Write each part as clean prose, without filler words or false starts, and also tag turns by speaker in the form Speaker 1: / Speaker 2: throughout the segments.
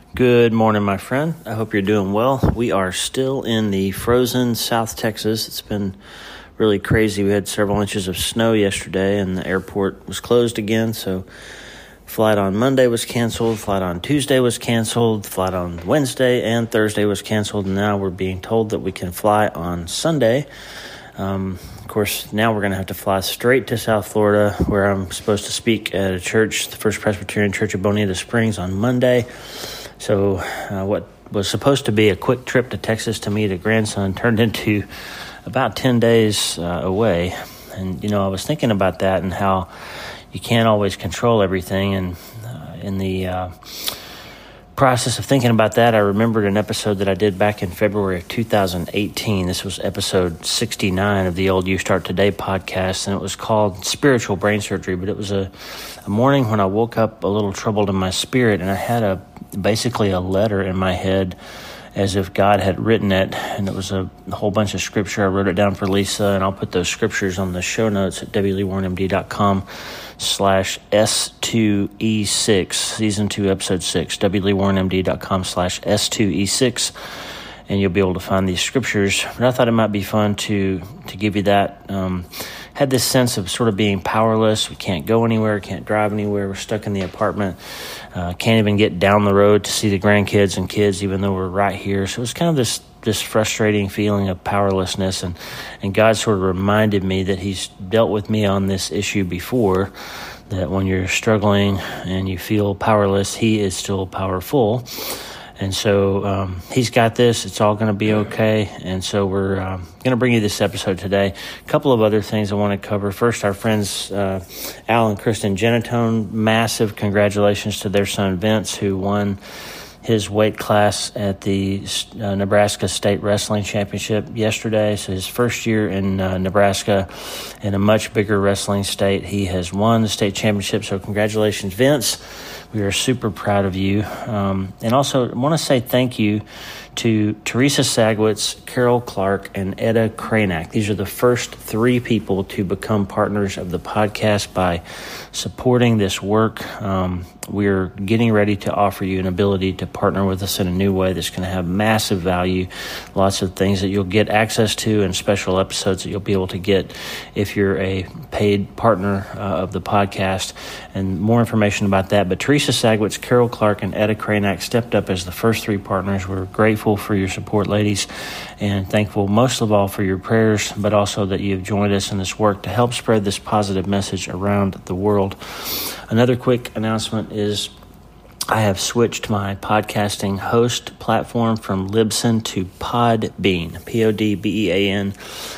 Speaker 1: Good morning, my friend. I hope you're doing well. We are still in the frozen South Texas. It's been really crazy. We had several inches of snow yesterday, and the airport was closed again. So flight on Monday was canceled, flight on Tuesday was canceled, flight on Wednesday and Thursday was canceled, and now we're being told that we can fly on Sunday. Of course, now we're going to have to fly straight to South Florida, where I'm supposed to speak at a church, the First Presbyterian Church of Bonita Springs, on Monday. So what was supposed to be a quick trip to Texas to meet a grandson turned into about 10 days away. And, I was thinking about that and how you can't always control everything. And in the process of thinking about that, I remembered an episode that I did back in February of 2018. This was episode 69 of the old You Start Today podcast, and it was called Spiritual Brain Surgery. But it was a morning when I woke up a little troubled in my spirit, and I had basically a letter in my head as if God had written it, and it was a whole bunch of scripture. I wrote it down for Lisa, and I'll put those scriptures on the show notes at wleewarrenmd.com/S2E6, Season 2, Episode 6, wleewarrenmd.com/S2E6, and you'll be able to find these scriptures. But I thought it might be fun to give you that. Had this sense of sort of being powerless. We can't go anywhere, can't drive anywhere. We're stuck in the apartment. Can't even get down the road to see the grandkids and kids, even though we're right here. So it was kind of this frustrating feeling of powerlessness. And God sort of reminded me that He's dealt with me on this issue before, that when you're struggling and you feel powerless, He is still powerful. And so He's got this. It's all going to be okay. And so we're going to bring you this episode today. A couple of other things I want to cover. First, our friends Al and Kristen Genatone, massive congratulations to their son Vince, who won his weight class at the Nebraska State Wrestling Championship yesterday. So his first year in Nebraska, in a much bigger wrestling state, he has won the state championship. So congratulations, Vince. We are super proud of you. And also, I want to say thank you to Teresa Sagwitz, Carol Clark, and Etta Kranak. These are the first three people to become partners of the podcast by supporting this work. We're getting ready to offer you an ability to partner with us in a new way that's going to have massive value, lots of things that you'll get access to, and special episodes that you'll be able to get if you're a paid partner of the podcast, and more information about that. But Teresa Sagwitz, Carol Clark, and Etta Kranak stepped up as the first three partners. We're grateful for your support, ladies, and thankful most of all for your prayers, but also that you've joined us in this work to help spread this positive message around the world. Another quick announcement is I have switched my podcasting host platform from Libsyn to Podbean, Podbean.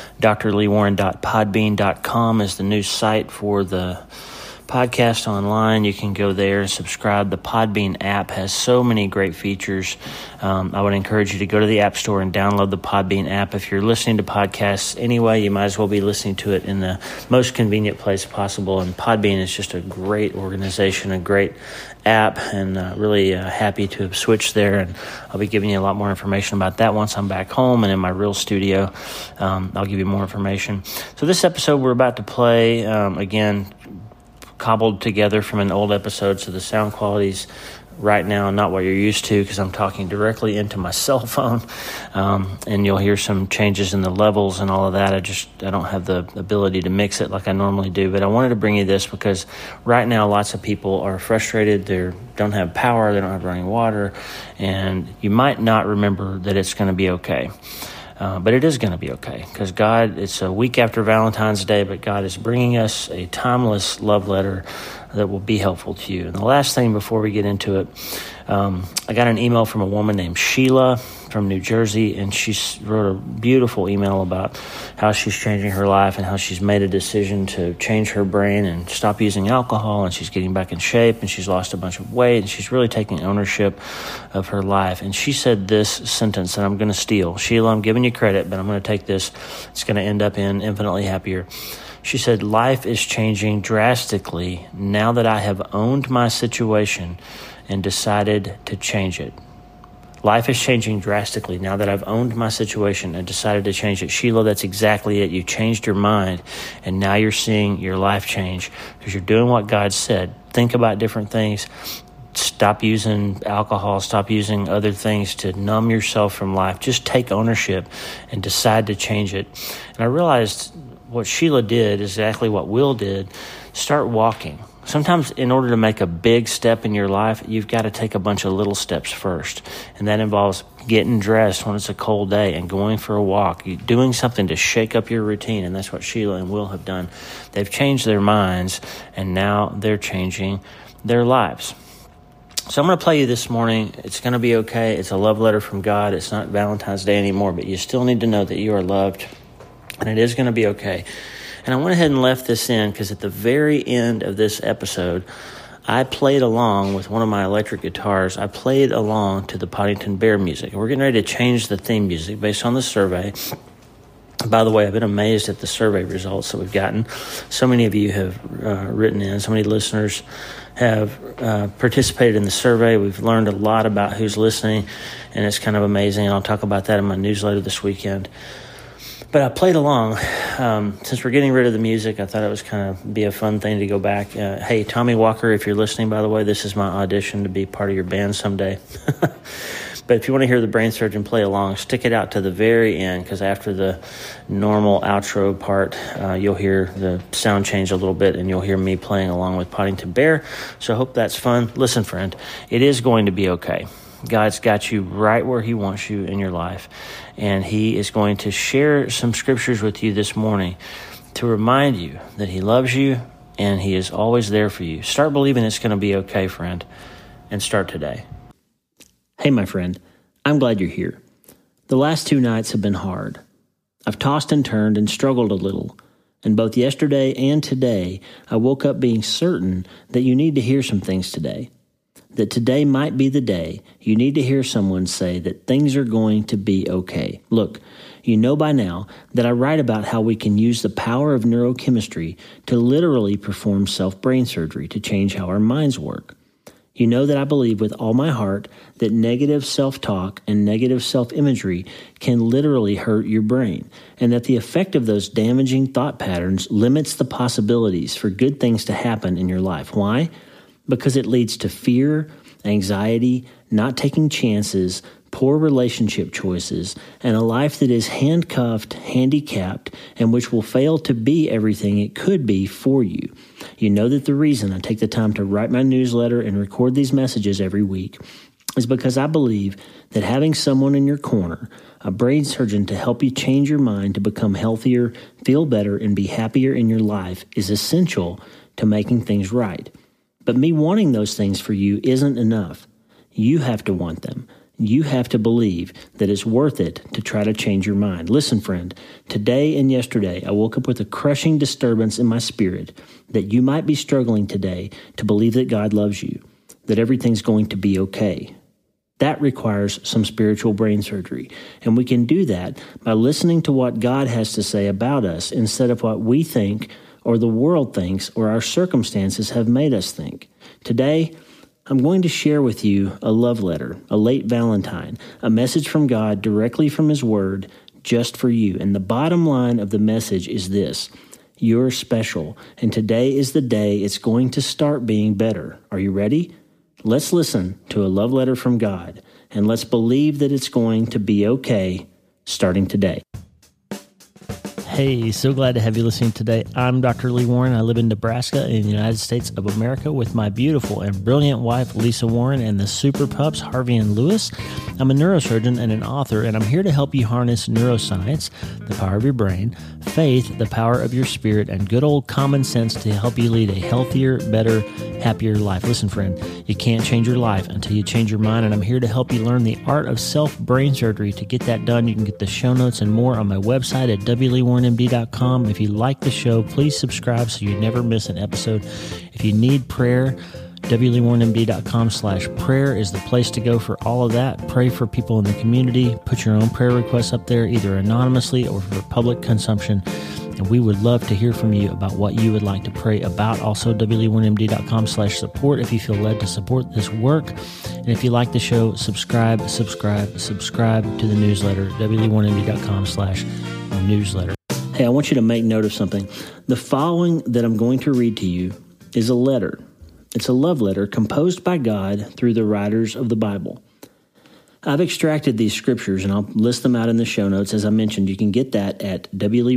Speaker 1: drleewarren.podbean.com is the new site for the podcast online. You can go there and subscribe. The Podbean app has so many great features. I would encourage you to go to the App Store and download the Podbean app. If you're listening to podcasts anyway, you might as well be listening to it in the most convenient place possible. And Podbean is just a great organization, a great app, and really happy to have switched there. And I'll be giving you a lot more information about that once I'm back home and in my real studio. I'll give you more information. So this episode we're about to play, again, cobbled together from an old episode, so the sound quality's right now not what you're used to because I'm talking directly into my cell phone, and you'll hear some changes in the levels and all of that. I don't have the ability to mix it like I normally do, but I wanted to bring you this because right now lots of people are frustrated. They don't have power, they don't have running water, and you might not remember that it's going to be okay. But it is going to be okay because God, it's a week after Valentine's Day, but God is bringing us a timeless love letter that will be helpful to you. And the last thing before we get into it, I got an email from a woman named Sheila from New Jersey, and she wrote a beautiful email about how she's changing her life and how she's made a decision to change her brain and stop using alcohol, and she's getting back in shape, and she's lost a bunch of weight, and she's really taking ownership of her life. And she said this sentence that I'm going to steal. Sheila, I'm giving you credit, but I'm going to take this. It's going to end up in Infinitely Happier. She said, life is changing drastically now that I have owned my situation and decided to change it. Life is changing drastically now that I've owned my situation and decided to change it. Sheila, that's exactly it. You changed your mind, and now you're seeing your life change because you're doing what God said. Think about different things. Stop using alcohol, stop using other things to numb yourself from life. Just take ownership and decide to change it. And I realized what Sheila did is exactly what Will did. Start walking. Sometimes in order to make a big step in your life, you've got to take a bunch of little steps first. And that involves getting dressed when it's a cold day and going for a walk, doing something to shake up your routine. And that's what Sheila and Will have done. They've changed their minds, and now they're changing their lives. So I'm going to play you this morning. It's going to be okay. It's a love letter from God. It's not Valentine's Day anymore, but you still need to know that you are loved, and it is going to be okay. And I went ahead and left this in because at the very end of this episode, I played along with one of my electric guitars. I played along to the Poddington Bear music. We're getting ready to change the theme music based on the survey. By the way, I've been amazed at the survey results that we've gotten. So many of you have written in. So many listeners have participated in the survey. We've learned a lot about who's listening, and it's kind of amazing. I'll talk about that in my newsletter this weekend. But I played along. Since we're getting rid of the music, I thought it was kind of be a fun thing to go back. Hey, Tommy Walker, if you're listening, by the way, this is my audition to be part of your band someday. But if you want to hear the Brain Surgeon play along, stick it out to the very end, because after the normal outro part, you'll hear the sound change a little bit, and you'll hear me playing along with Poddington Bear. So I hope that's fun. Listen, friend, it is going to be okay. God's got you right where He wants you in your life, and He is going to share some scriptures with you this morning to remind you that He loves you and He is always there for you. Start believing it's going to be okay, friend, and start today. Hey, my friend, I'm glad you're here. The last 2 nights have been hard. I've tossed and turned and struggled a little, and both yesterday and today, I woke up being certain that you need to hear some things today. That today might be the day you need to hear someone say that things are going to be okay. Look, you know by now that I write about how we can use the power of neurochemistry to literally perform self-brain surgery to change how our minds work. You know that I believe with all my heart that negative self-talk and negative self-imagery can literally hurt your brain, and that the effect of those damaging thought patterns limits the possibilities for good things to happen in your life. Why? Because it leads to fear, anxiety, not taking chances, poor relationship choices, and a life that is handcuffed, handicapped, and which will fail to be everything it could be for you. You know that the reason I take the time to write my newsletter and record these messages every week is because I believe that having someone in your corner, a brain surgeon to help you change your mind to become healthier, feel better, and be happier in your life is essential to making things right. But me wanting those things for you isn't enough. You have to want them. You have to believe that it's worth it to try to change your mind. Listen, friend, today and yesterday, I woke up with a crushing disturbance in my spirit that you might be struggling today to believe that God loves you, that everything's going to be okay. That requires some spiritual brain surgery, and we can do that by listening to what God has to say about us instead of what we think or the world thinks or our circumstances have made us think. Today, I'm going to share with you a love letter, a late Valentine, a message from God directly from His Word, just for you. And the bottom line of the message is this: you're special, and today is the day it's going to start being better. Are you ready? Let's listen to a love letter from God, and let's believe that it's going to be okay starting today. Hey, so glad to have you listening today. I'm Dr. Lee Warren. I live in Nebraska in the United States of America with my beautiful and brilliant wife, Lisa Warren, and the super pups, Harvey and Lewis. I'm a neurosurgeon and an author, and I'm here to help you harness neuroscience, the power of your brain, faith, the power of your spirit, and good old common sense to help you lead a healthier, better, happier life. Listen, friend, you can't change your life until you change your mind, and I'm here to help you learn the art of self-brain surgery. To get that done, you can get the show notes and more on my website at wleewarrenmd.com. If you like the show, please subscribe so you never miss an episode. If you need prayer, wleewarrenmd.com/prayer is the place to go for all of that. Pray for people in the community. Put your own prayer requests up there, either anonymously or for public consumption. And we would love to hear from you about what you would like to pray about. Also, wleewarrenmd.com/support if you feel led to support this work. And if you like the show, subscribe to the newsletter, wleewarrenmd.com/newsletter. Hey, I want you to make note of something. The following that I'm going to read to you is a letter It's a love letter composed by God through the writers of the Bible. I've extracted these scriptures, and I'll list them out in the show notes. As I mentioned, you can get that at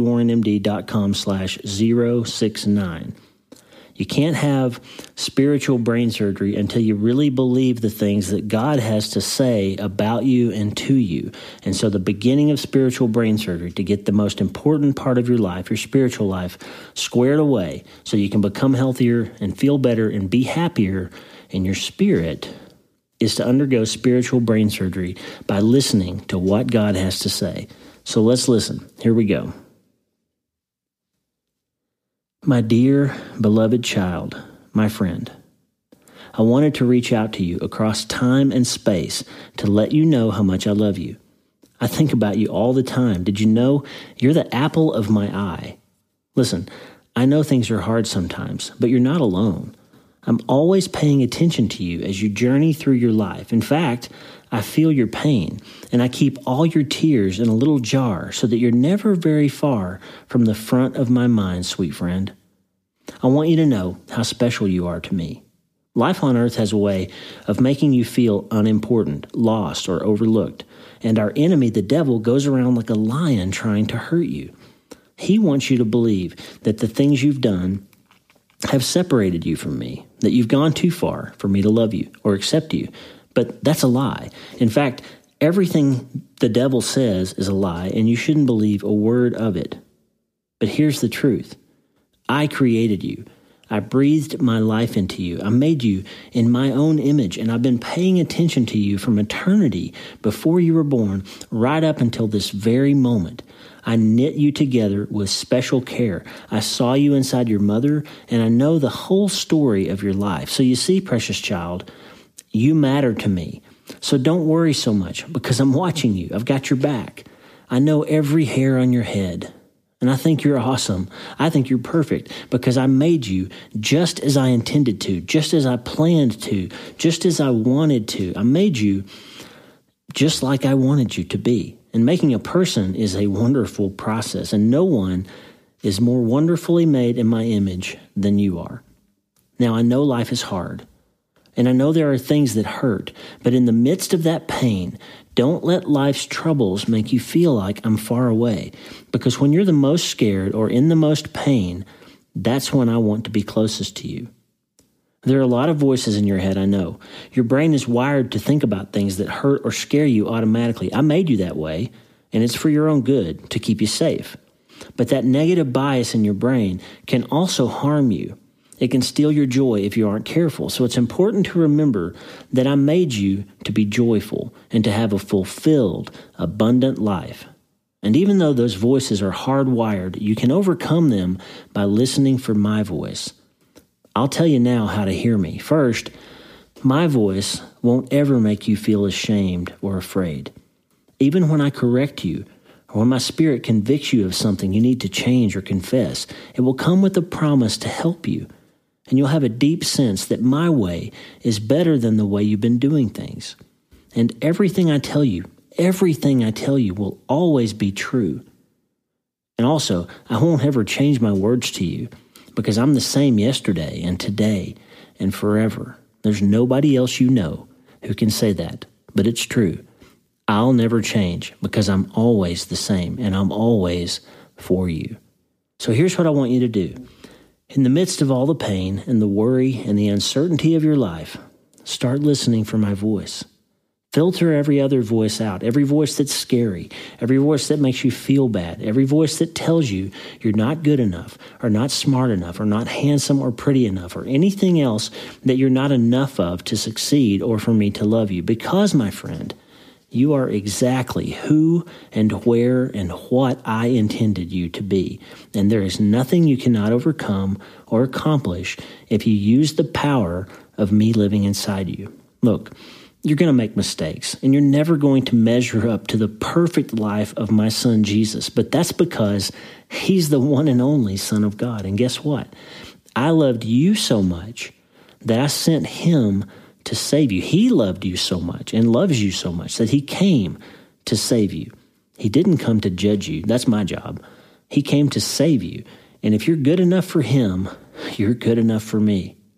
Speaker 1: wleewarrenmd.com/069. You can't have spiritual brain surgery until you really believe the things that God has to say about you and to you. And so the beginning of spiritual brain surgery, to get the most important part of your life, your spiritual life, squared away so you can become healthier and feel better and be happier in your spirit, is to undergo spiritual brain surgery by listening to what God has to say. So let's listen. Here we go. My dear, beloved child, my friend, I wanted to reach out to you across time and space to let you know how much I love you. I think about you all the time. Did you know you're the apple of my eye? Listen, I know things are hard sometimes, but you're not alone. I'm always paying attention to you as you journey through your life. In fact, I feel your pain, and I keep all your tears in a little jar so that you're never very far from the front of my mind, sweet friend. I want you to know how special you are to me. Life on earth has a way of making you feel unimportant, lost, or overlooked, and our enemy, the devil, goes around like a lion trying to hurt you. He wants you to believe that the things you've done have separated you from me, that you've gone too far for me to love you or accept you. But that's a lie. In fact, everything the devil says is a lie, and you shouldn't believe a word of it. But here's the truth. I created you. I breathed my life into you. I made you in my own image, and I've been paying attention to you from eternity before you were born, right up until this very moment. I knit you together with special care. I saw you inside your mother, and I know the whole story of your life. So you see, precious child, you matter to me. So don't worry so much because I'm watching you. I've got your back. I know every hair on your head. And I think you're awesome. I think you're perfect because I made you just as I intended to, just as I planned to, just as I wanted to. I made you just like I wanted you to be. And making a person is a wonderful process, and no one is more wonderfully made in my image than you are. Now, I know life is hard. And I know there are things that hurt, but in the midst of that pain, don't let life's troubles make you feel like I'm far away. Because when you're the most scared or in the most pain, that's when I want to be closest to you. There are a lot of voices in your head, I know. Your brain is wired to think about things that hurt or scare you automatically. I made you that way, and it's for your own good, to keep you safe. But that negative bias in your brain can also harm you. It can steal your joy if you aren't careful. So it's important to remember that I made you to be joyful and to have a fulfilled, abundant life. And even though those voices are hardwired, you can overcome them by listening for my voice. I'll tell you now how to hear me. First, my voice won't ever make you feel ashamed or afraid. Even when I correct you, or when my spirit convicts you of something you need to change or confess, it will come with a promise to help you. And you'll have a deep sense that my way is better than the way you've been doing things. And everything I tell you will always be true. And also, I won't ever change my words to you because I'm the same yesterday and today and forever. There's nobody else you know who can say that, but it's true. I'll never change because I'm always the same and I'm always for you. So here's what I want you to do. In the midst of all the pain and the worry and the uncertainty of your life, start listening for my voice. Filter every other voice out, every voice that's scary, every voice that makes you feel bad, every voice that tells you you're not good enough or not smart enough or not handsome or pretty enough or anything else that you're not enough of to succeed or for me to love you. Because, my friend, you are exactly who and where and what I intended you to be. And there is nothing you cannot overcome or accomplish if you use the power of me living inside you. Look, you're going to make mistakes, and you're never going to measure up to the perfect life of my son Jesus. But that's because he's the one and only Son of God. And guess what? I loved you so much that I sent him to save you. He loved you so much and loves you so much that he came to save you. He didn't come to judge you. That's my job. He came to save you. And if you're good enough for him, you're good enough for me.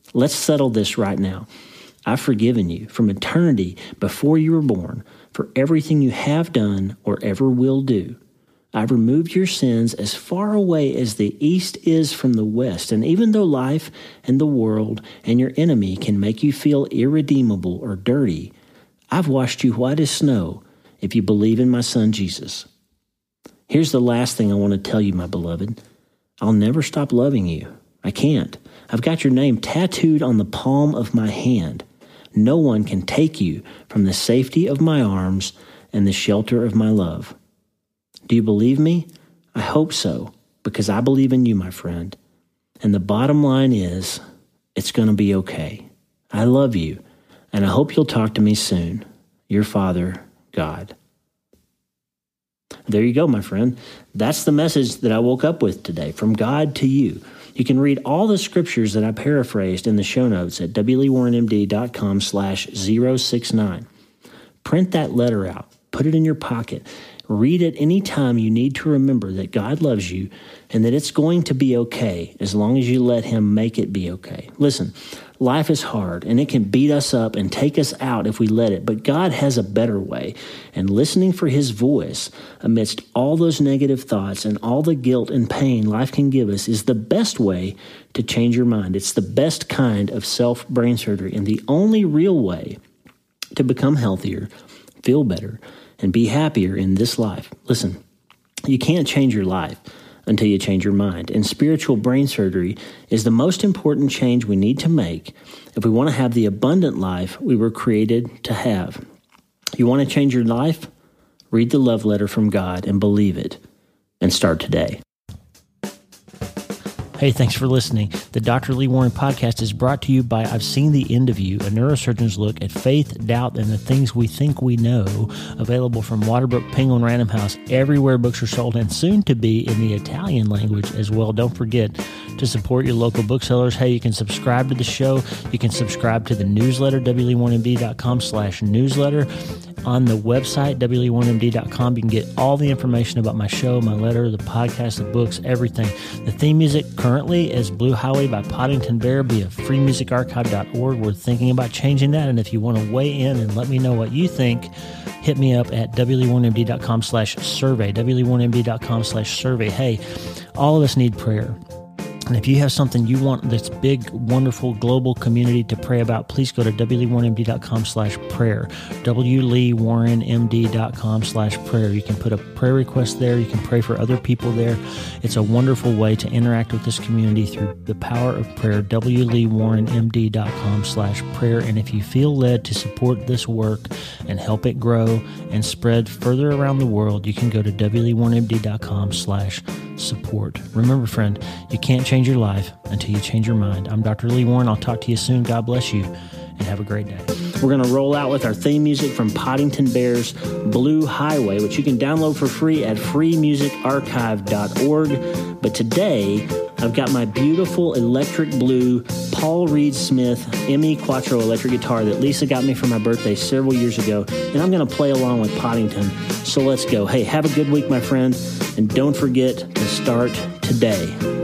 Speaker 1: Let's settle this right now. I've forgiven you from eternity before you were born for everything you have done or ever will do. I've removed your sins as far away as the east is from the west, and even though life and the world and your enemy can make you feel irredeemable or dirty, I've washed you white as snow if you believe in my Son Jesus. Here's the last thing I want to tell you, my beloved. I'll never stop loving you. I can't. I've got your name tattooed on the palm of my hand. No one can take you from the safety of my arms and the shelter of my love. Do you believe me? I hope so, because I believe in you, my friend. And the bottom line is, it's going to be okay. I love you, and I hope you'll talk to me soon. Your Father, God. There you go, my friend. That's the message that I woke up with today, from God to you. You can read all the scriptures that I paraphrased in the show notes at wleewarrenmd.com/069. Print that letter out. Put it in your pocket. Read it anytime you need to remember that God loves you and that it's going to be okay as long as you let Him make it be okay. Listen, life is hard and it can beat us up and take us out if we let it, but God has a better way. And listening for His voice amidst all those negative thoughts and all the guilt and pain life can give us is the best way to change your mind. It's the best kind of self-brain surgery and the only real way to become healthier, feel better, and be happier in this life. Listen, you can't change your life until you change your mind. And spiritual brain surgery is the most important change we need to make if we want to have the abundant life we were created to have. You want to change your life? Read the love letter from God and believe it. And start today. Hey, thanks for listening. The Dr. Lee Warren podcast is brought to you by I've Seen the End of You, a neurosurgeon's look at faith, doubt, and the things we think we know, available from Waterbrook, Penguin Random House, everywhere books are sold, and soon to be in the Italian language as well. Don't forget to support your local booksellers. Hey, you can subscribe to the show. You can subscribe to the newsletter, wleewarrenmd.com/newsletter. On the website, wleewarrenmd.com, you can get all the information about my show, my letter, the podcast, the books, everything. The theme music currently is Blue Highway by Poddington Bear via freemusicarchive.org. We're thinking about changing that, and if you want to weigh in and let me know what you think, hit me up at wleewarrenmd.com/survey, wleewarrenmd.com/survey. Hey, all of us need prayer. And if you have something you want this big, wonderful global community to pray about, please go to wleewarrenmd.com/prayer, wleewarrenmd.com/prayer. You can put a prayer request there. You can pray for other people there. It's a wonderful way to interact with this community through the power of prayer, wleewarrenmd.com/prayer. And if you feel led to support this work and help it grow and spread further around the world, you can go to wleewarrenmd.com/support. Remember, friend, you can't change your life until you change your mind. I'm Dr. Lee Warren. I'll talk to you soon. God bless you, and have a great day. We're going to roll out with our theme music from Poddington Bear's Blue Highway, which you can download for free at freemusicarchive.org. But today, I've got my beautiful electric blue Paul Reed Smith ME Quattro electric guitar that Lisa got me for my birthday several years ago, and I'm going to play along with Poddington. So let's go. Hey, have a good week, my friend, and don't forget to start today.